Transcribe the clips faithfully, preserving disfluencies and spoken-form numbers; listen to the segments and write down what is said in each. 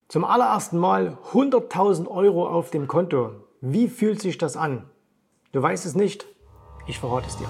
Zum allerersten Mal hunderttausend Euro auf dem Konto. Wie fühlt sich das an? Du weißt es nicht? Ich verrate es dir.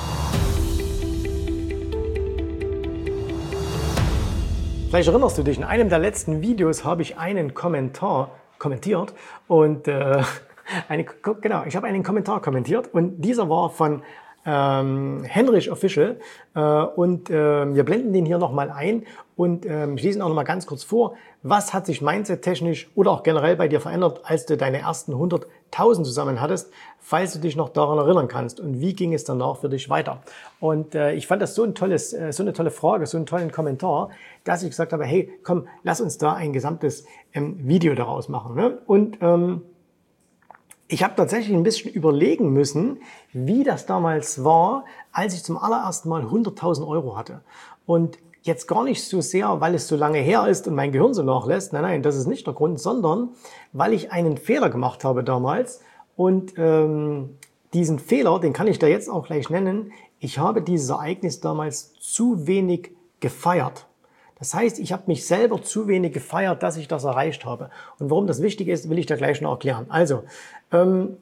Vielleicht erinnerst du dich, in einem der letzten Videos habe ich einen Kommentar kommentiert und äh, eine, genau, ich habe einen Kommentar kommentiert und dieser war von ähm, Henrich Official äh, und äh, wir blenden den hier nochmal ein und äh, ich lese ihn auch nochmal ganz kurz vor. Was hat sich mindset-technisch oder auch generell bei dir verändert, als du deine ersten hunderttausend zusammen hattest, falls du dich noch daran erinnern kannst und wie ging es danach für dich weiter? Und äh, ich fand das so ein tolles, äh, so eine tolle Frage, so einen tollen Kommentar, dass ich gesagt habe, hey, komm, lass uns da ein gesamtes ähm, Video daraus machen. Ne? Und ähm, ich habe tatsächlich ein bisschen überlegen müssen, wie das damals war, als ich zum allerersten Mal hunderttausend Euro hatte. Und jetzt gar nicht so sehr, weil es so lange her ist und mein Gehirn so nachlässt. Nein, nein, das ist nicht der Grund, sondern weil ich einen Fehler gemacht habe damals. Und ähm, diesen Fehler, den kann ich da jetzt auch gleich nennen. Ich habe dieses Ereignis damals zu wenig gefeiert. Das heißt, ich habe mich selber zu wenig gefeiert, dass ich das erreicht habe. Und warum das wichtig ist, will ich dir gleich noch erklären. Also, ähm,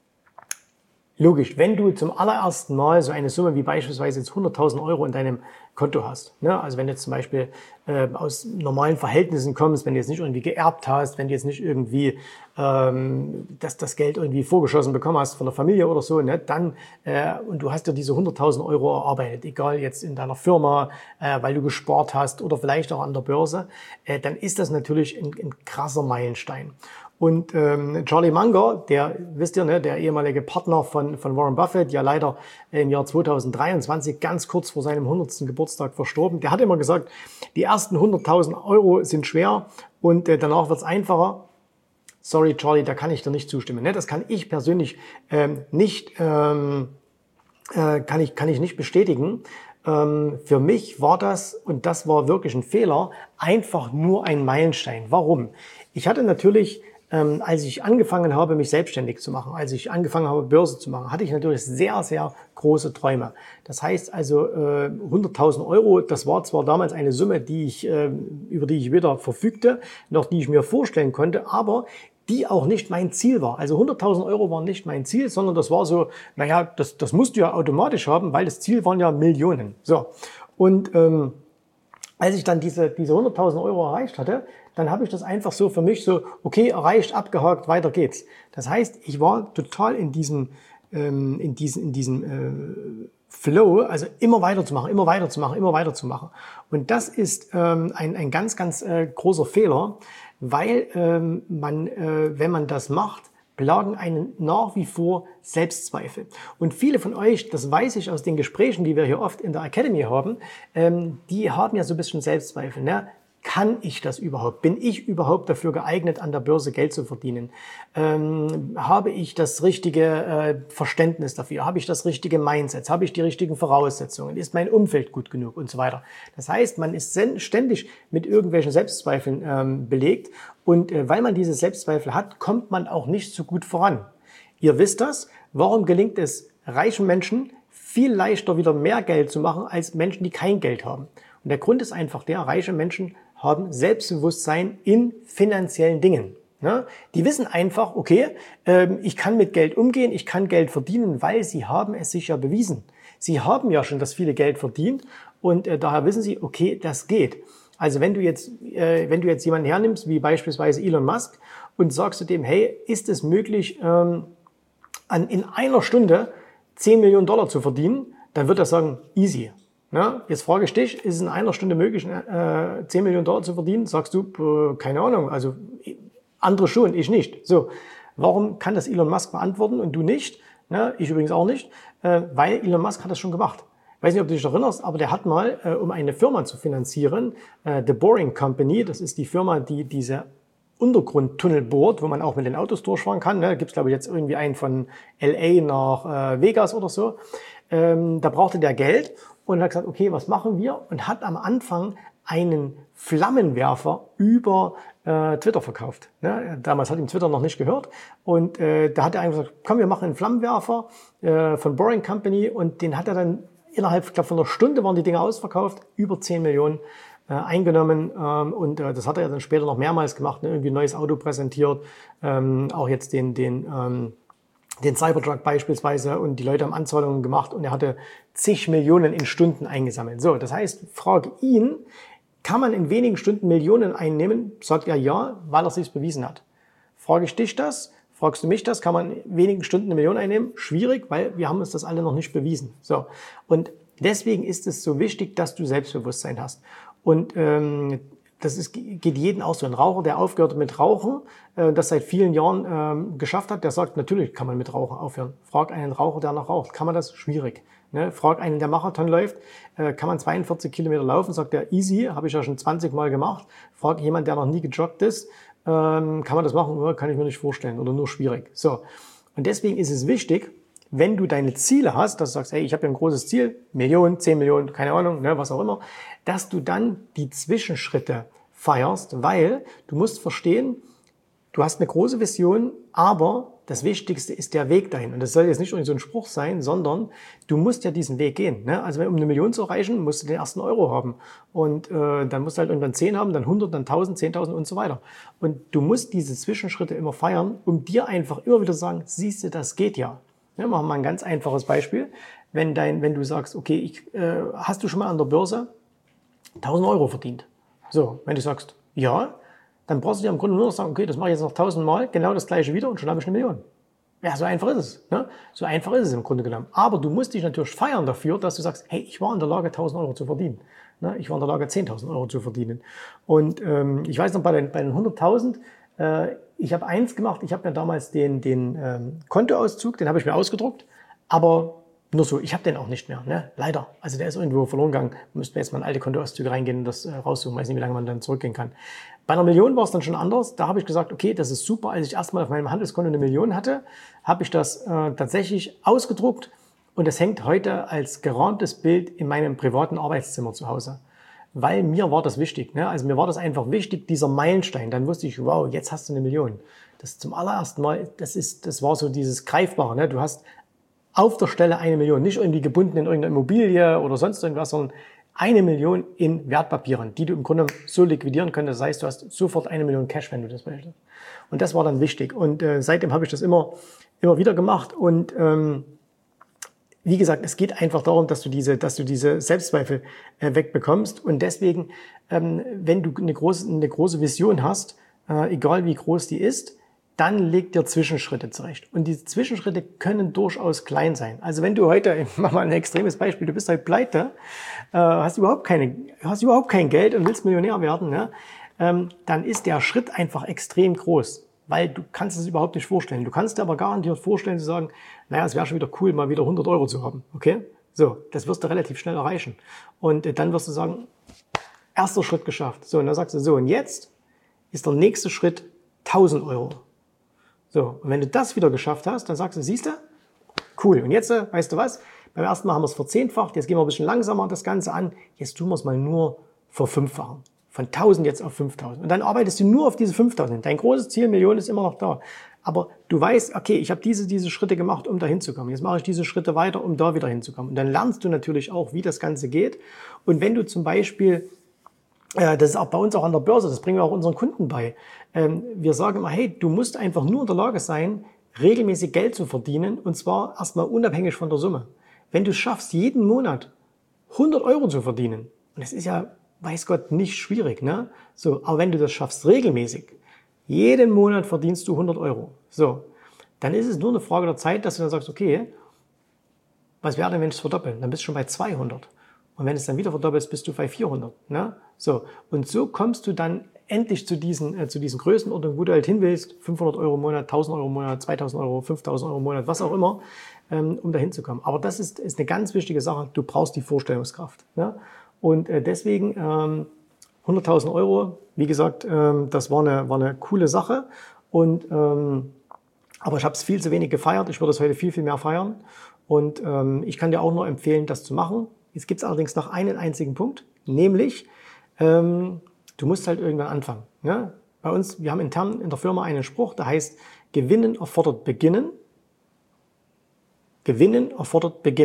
logisch, wenn du zum allerersten Mal so eine Summe wie beispielsweise jetzt hunderttausend Euro in deinem Konto hast, ne? Also wenn du jetzt zum Beispiel äh, aus normalen Verhältnissen kommst, wenn du jetzt nicht irgendwie geerbt hast, wenn du jetzt nicht irgendwie ähm, das, das Geld irgendwie vorgeschossen bekommen hast von der Familie oder so, ne? Dann äh, und du hast dir diese hunderttausend Euro erarbeitet, egal jetzt in deiner Firma, äh, weil du gespart hast oder vielleicht auch an der Börse, äh, dann ist das natürlich ein, ein krasser Meilenstein. Und ähm, Charlie Munger, der, wisst ihr, ne, der ehemalige Partner von, von Warren Buffett, ja leider im Jahr zweitausenddreiundzwanzig, ganz kurz vor seinem hundertsten Geburtstag verstorben, der hat immer gesagt, die ersten hunderttausend Euro sind schwer und äh, danach wird's einfacher. Sorry, Charlie, da kann ich dir nicht zustimmen. Ne? Das kann ich persönlich ähm, nicht, ähm, äh, kann ich, kann ich nicht bestätigen. Ähm, für mich war das, und das war wirklich ein Fehler, einfach nur ein Meilenstein. Warum? Ich hatte natürlich Ähm, als ich angefangen habe, mich selbstständig zu machen, als ich angefangen habe, Börse zu machen, hatte ich natürlich sehr, sehr große Träume. Das heißt also, äh, hunderttausend Euro, das war zwar damals eine Summe, die ich, äh, über die ich weder verfügte, noch die ich mir vorstellen konnte, aber die auch nicht mein Ziel war. Also hunderttausend Euro waren nicht mein Ziel, sondern das war so, naja, das, das musst du ja automatisch haben, weil das Ziel waren ja Millionen. So. Und ähm, als ich dann diese, diese hunderttausend Euro erreicht hatte, dann habe ich das einfach so für mich so, okay, erreicht, abgehakt, weiter geht's. Das heißt, ich war total in diesem, ähm, in diesem, in diesem äh, Flow, also immer weiterzumachen, immer weiterzumachen, immer weiterzumachen. Und das ist ähm, ein, ein ganz, ganz äh, großer Fehler, weil ähm, man, äh, wenn man das macht, plagen einen nach wie vor Selbstzweifel. Und viele von euch, das weiß ich aus den Gesprächen, die wir hier oft in der Academy haben, ähm, die haben ja so ein bisschen Selbstzweifel. Ne? Kann ich das überhaupt? Bin ich überhaupt dafür geeignet, an der Börse Geld zu verdienen? Ähm, habe ich das richtige äh, Verständnis dafür? Habe ich das richtige Mindset? Habe ich die richtigen Voraussetzungen? Ist mein Umfeld gut genug? Und so weiter. Das heißt, man ist ständig mit irgendwelchen Selbstzweifeln ähm, belegt. Und äh, weil man diese Selbstzweifel hat, kommt man auch nicht so gut voran. Ihr wisst das. Warum gelingt es reichen Menschen viel leichter wieder mehr Geld zu machen als Menschen, die kein Geld haben? Und der Grund ist einfach der, reiche Menschen haben Selbstbewusstsein in finanziellen Dingen. Ne? Die wissen einfach, okay, ähm, ich kann mit Geld umgehen, ich kann Geld verdienen, weil sie haben es sich ja bewiesen. Sie haben ja schon das viele Geld verdient und äh, daher wissen sie, okay, das geht. Also wenn du jetzt, äh, wenn du jetzt jemanden hernimmst, wie beispielsweise Elon Musk, und sagst du dem, hey, ist es möglich, ähm, an, in einer Stunde zehn Millionen Dollar zu verdienen, dann wird er sagen, easy. Ja, jetzt frage ich dich, ist es in einer Stunde möglich, äh, zehn Millionen Dollar zu verdienen? Sagst du, äh, keine Ahnung, also andere schon, ich nicht. So, warum kann das Elon Musk beantworten und du nicht? Ja, ich übrigens auch nicht, äh, weil Elon Musk hat das schon gemacht. Ich weiß nicht, ob du dich erinnerst, aber der hat mal, äh, um eine Firma zu finanzieren, äh, The Boring Company, das ist die Firma, die diese Untergrundtunnel bohrt, wo man auch mit den Autos durchfahren kann. Ne? Da gibt's, glaube ich, jetzt irgendwie einen von L A nach äh, Vegas oder so. Ähm, da brauchte der Geld und hat gesagt, okay, was machen wir? Und hat am Anfang einen Flammenwerfer über äh, Twitter verkauft. Ne? Damals hat ihm Twitter noch nicht gehört. Und äh, da hat er einfach gesagt, komm, wir machen einen Flammenwerfer äh, von Boring Company. Und den hat er dann innerhalb, ich glaube, von einer Stunde waren die Dinger ausverkauft, über zehn Millionen äh, eingenommen ähm, und äh, das hat er ja dann später noch mehrmals gemacht, ne? Irgendwie ein neues Auto präsentiert, ähm, auch jetzt den, den, ähm, den Cybertruck beispielsweise und die Leute haben Anzahlungen gemacht und er hatte zig Millionen in Stunden eingesammelt. So, das heißt, frag ihn, kann man in wenigen Stunden Millionen einnehmen? Sagt er ja, weil er sich bewiesen hat. Frage ich dich das? Fragst du mich das? Kann man in wenigen Stunden eine Million einnehmen? Schwierig, weil wir haben uns das alle noch nicht bewiesen. So. Und deswegen ist es so wichtig, dass du Selbstbewusstsein hast. Und ähm, das ist, geht jeden auch so. Ein Raucher, der aufgehört hat mit Rauchen, äh, das seit vielen Jahren ähm, geschafft hat, der sagt, natürlich kann man mit Rauchen aufhören. Frag einen Raucher, der noch raucht. Kann man das? Schwierig. Ne? Frag einen, der Marathon läuft, äh, kann man zweiundvierzig Kilometer laufen? Sagt der, easy, habe ich ja schon zwanzig Mal gemacht. Frag jemand, der noch nie gejoggt ist, ähm, kann man das machen? Ja, kann ich mir nicht vorstellen oder nur schwierig. So. Und deswegen ist es wichtig, wenn du deine Ziele hast, dass du sagst, hey, ich habe ja ein großes Ziel, Millionen, zehn Millionen, keine Ahnung, ne, was auch immer, dass du dann die Zwischenschritte feierst, weil du musst verstehen, du hast eine große Vision, aber das Wichtigste ist der Weg dahin. Und das soll jetzt nicht irgendwie so ein Spruch sein, sondern du musst ja diesen Weg gehen. Ne? Also um eine Million zu erreichen, musst du den ersten Euro haben. Und äh, dann musst du halt irgendwann zehn haben, dann hundert, dann tausend, zehntausend und so weiter. Und du musst diese Zwischenschritte immer feiern, um dir einfach immer wieder zu sagen, siehst du, das geht ja. Ja, machen wir mal ein ganz einfaches Beispiel. Wenn, dein, wenn du sagst, okay, ich, äh, hast du schon mal an der Börse tausend Euro verdient? So, wenn du sagst, ja, dann brauchst du dir im Grunde nur noch sagen, okay, das mache ich jetzt noch tausend Mal, genau das gleiche wieder und schon habe ich eine Million. Ja, so einfach ist es. Ne? So einfach ist es im Grunde genommen. Aber du musst dich natürlich feiern dafür, dass du sagst, hey, ich war in der Lage, tausend Euro zu verdienen. Ne? Ich war in der Lage, zehntausend Euro zu verdienen. Und ähm, ich weiß noch, bei den, bei den hunderttausend, äh, ich habe eins gemacht, ich habe mir damals den, den ähm, Kontoauszug, den habe ich mir ausgedruckt, aber nur so, ich habe den auch nicht mehr, ne? Leider. Also der ist irgendwo verloren gegangen. Müssten wir jetzt mal in alte Kontoauszüge reingehen und das äh, raussuchen. Weiß nicht, wie lange man dann zurückgehen kann. Bei einer Million war es dann schon anders. Da habe ich gesagt, okay, das ist super. Als ich erstmal auf meinem Handelskonto eine Million hatte, habe ich das äh, tatsächlich ausgedruckt und das hängt heute als gerahmtes Bild in meinem privaten Arbeitszimmer zu Hause. Weil mir war das wichtig. Ne? Also mir war das einfach wichtig, dieser Meilenstein. Dann wusste ich, wow, jetzt hast du eine Million. Das zum allerersten Mal, das ist, das war so dieses Greifbare. Ne? Du hast auf der Stelle eine Million, nicht irgendwie gebunden in irgendeine Immobilie oder sonst irgendwas, sondern eine Million in Wertpapieren, die du im Grunde so liquidieren könntest. Das heißt, du hast sofort eine Million Cash, wenn du das möchtest. Und das war dann wichtig. Und äh, seitdem habe ich das immer, immer wieder gemacht. Und ähm, wie gesagt, es geht einfach darum, dass du diese, dass du diese Selbstzweifel äh, wegbekommst. Und deswegen, ähm, wenn du eine große, eine große Vision hast, äh, egal wie groß die ist, dann leg dir Zwischenschritte zurecht. Und diese Zwischenschritte können durchaus klein sein. Also wenn du heute, ich mach mal ein extremes Beispiel, du bist halt pleite, äh, hast überhaupt keine, hast überhaupt kein Geld und willst Millionär werden, ne? ähm, dann ist der Schritt einfach extrem groß, weil du kannst es überhaupt nicht vorstellen. Du kannst dir aber garantiert vorstellen zu sagen, naja, es wäre schon wieder cool, mal wieder hundert Euro zu haben, okay? So, das wirst du relativ schnell erreichen. Und äh, dann wirst du sagen, erster Schritt geschafft. So, und dann sagst du so, und jetzt ist der nächste Schritt tausend Euro. So, und wenn du das wieder geschafft hast, dann sagst du, siehst du, cool. Und jetzt, weißt du was, beim ersten Mal haben wir es verzehnfacht, jetzt gehen wir ein bisschen langsamer das Ganze an, jetzt tun wir es mal nur verfünffachen. Von tausend jetzt auf fünftausend. Und dann arbeitest du nur auf diese fünftausend. Dein großes Ziel, Million, ist immer noch da. Aber du weißt, okay, ich habe diese, diese Schritte gemacht, um da hinzukommen. Jetzt mache ich diese Schritte weiter, um da wieder hinzukommen. Und dann lernst du natürlich auch, wie das Ganze geht. Und wenn du zum Beispiel, äh, das ist auch bei uns auch an der Börse, das bringen wir auch unseren Kunden bei. Ähm, wir sagen immer, hey, du musst einfach nur in der Lage sein, regelmäßig Geld zu verdienen. Und zwar erstmal unabhängig von der Summe. Wenn du es schaffst, jeden Monat hundert Euro zu verdienen, und das ist ja, weiß Gott, nicht schwierig, ne? So, aber wenn du das schaffst, regelmäßig, jeden Monat verdienst du hundert Euro. So, dann ist es nur eine Frage der Zeit, dass du dann sagst, okay, was wäre denn, wenn ich es verdoppeln? Dann bist du schon bei zweihundert. Und wenn es dann wieder verdoppelst, bist du bei vierhundert, ne? So, und so kommst du dann endlich zu diesen, äh, zu diesen Größenordnungen, wo du halt hin willst, fünfhundert Euro im Monat, tausend Euro im Monat, zweitausend Euro, fünftausend Euro im Monat, was auch immer, ähm, um da hinzukommen. Aber das ist, ist eine ganz wichtige Sache. Du brauchst die Vorstellungskraft, ne? Und äh, deswegen ähm, hunderttausend Euro, wie gesagt, ähm, das war eine, war eine coole Sache. Und, ähm, aber ich habe es viel zu wenig gefeiert. Ich würde es heute viel, viel mehr feiern. Und ähm, ich kann dir auch nur empfehlen, das zu machen. Jetzt gibt es allerdings noch einen einzigen Punkt, nämlich ähm, du musst halt irgendwann anfangen. Ja? Bei uns, wir haben intern in der Firma einen Spruch, der heißt, Gewinnen erfordert Beginnen. Gewinnen erfordert Beginnen.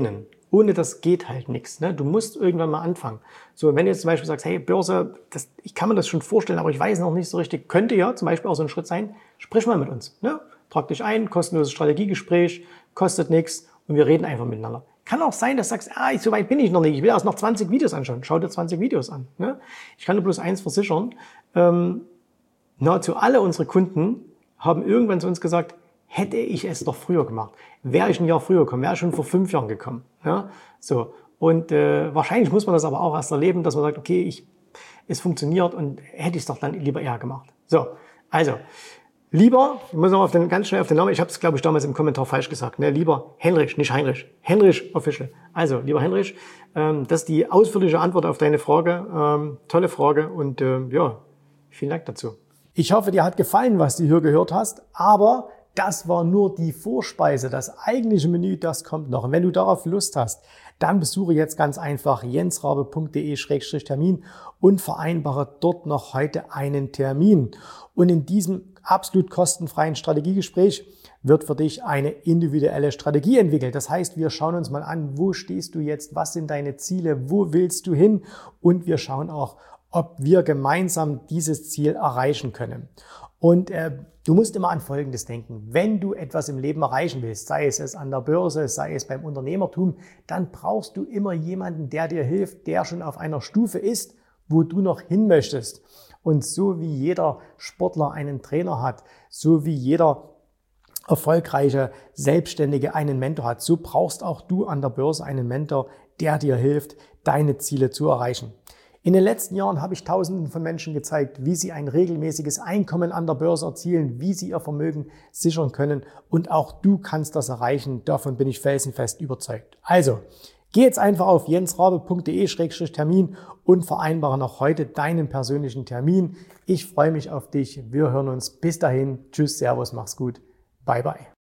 ohne das geht halt nichts. Ne? Du musst irgendwann mal anfangen. So, wenn du jetzt zum Beispiel sagst, hey, Börse, das, ich kann mir das schon vorstellen, aber ich weiß noch nicht so richtig, könnte ja zum Beispiel auch so ein Schritt sein, sprich mal mit uns. Ne? Trag dich ein, kostenloses Strategiegespräch, kostet nichts und wir reden einfach miteinander. Kann auch sein, dass du sagst, ah, so weit bin ich noch nicht, ich will erst noch zwanzig Videos anschauen. Schau dir zwanzig Videos an. Ne? Ich kann dir bloß eins versichern, ähm, nahezu alle unsere Kunden haben irgendwann zu uns gesagt, hätte ich es doch früher gemacht, wäre ich ein Jahr früher gekommen, wäre ich schon vor fünf Jahren gekommen. Ja? So. Und äh, wahrscheinlich muss man das aber auch erst erleben, dass man sagt, okay, ich, es funktioniert und hätte ich es doch dann lieber eher gemacht. So, also, lieber, ich muss noch auf den, ganz schnell auf den Namen, ich habe es, glaube ich, damals im Kommentar falsch gesagt, ne? Lieber Henrich, nicht Heinrich. Henrich Official. Also, lieber Henrich, ähm, das ist die ausführliche Antwort auf deine Frage. Ähm, tolle Frage und äh, ja, vielen Dank dazu. Ich hoffe, dir hat gefallen, was du hier gehört hast, aber das war nur die Vorspeise. Das eigentliche Menü, das kommt noch. Und wenn du darauf Lust hast, dann besuche jetzt ganz einfach jensrabe punkt de Schrägstrich Termin und vereinbare dort noch heute einen Termin. Und in diesem absolut kostenfreien Strategiegespräch wird für dich eine individuelle Strategie entwickelt. Das heißt, wir schauen uns mal an, wo stehst du jetzt, was sind deine Ziele, wo willst du hin? Und wir schauen auch, ob wir gemeinsam dieses Ziel erreichen können. Und äh, du musst immer an Folgendes denken. Wenn du etwas im Leben erreichen willst, sei es, es an der Börse, sei es beim Unternehmertum, dann brauchst du immer jemanden, der dir hilft, der schon auf einer Stufe ist, wo du noch hin möchtest. Und so wie jeder Sportler einen Trainer hat, so wie jeder erfolgreiche Selbstständige einen Mentor hat, so brauchst auch du an der Börse einen Mentor, der dir hilft, deine Ziele zu erreichen. In den letzten Jahren habe ich Tausenden von Menschen gezeigt, wie sie ein regelmäßiges Einkommen an der Börse erzielen, wie sie ihr Vermögen sichern können und auch du kannst das erreichen. Davon bin ich felsenfest überzeugt. Also, geh jetzt einfach auf jensrabe punkt de Schrägstrich Termin und vereinbare noch heute deinen persönlichen Termin. Ich freue mich auf dich. Wir hören uns. Bis dahin. Tschüss, Servus, mach's gut. Bye, bye.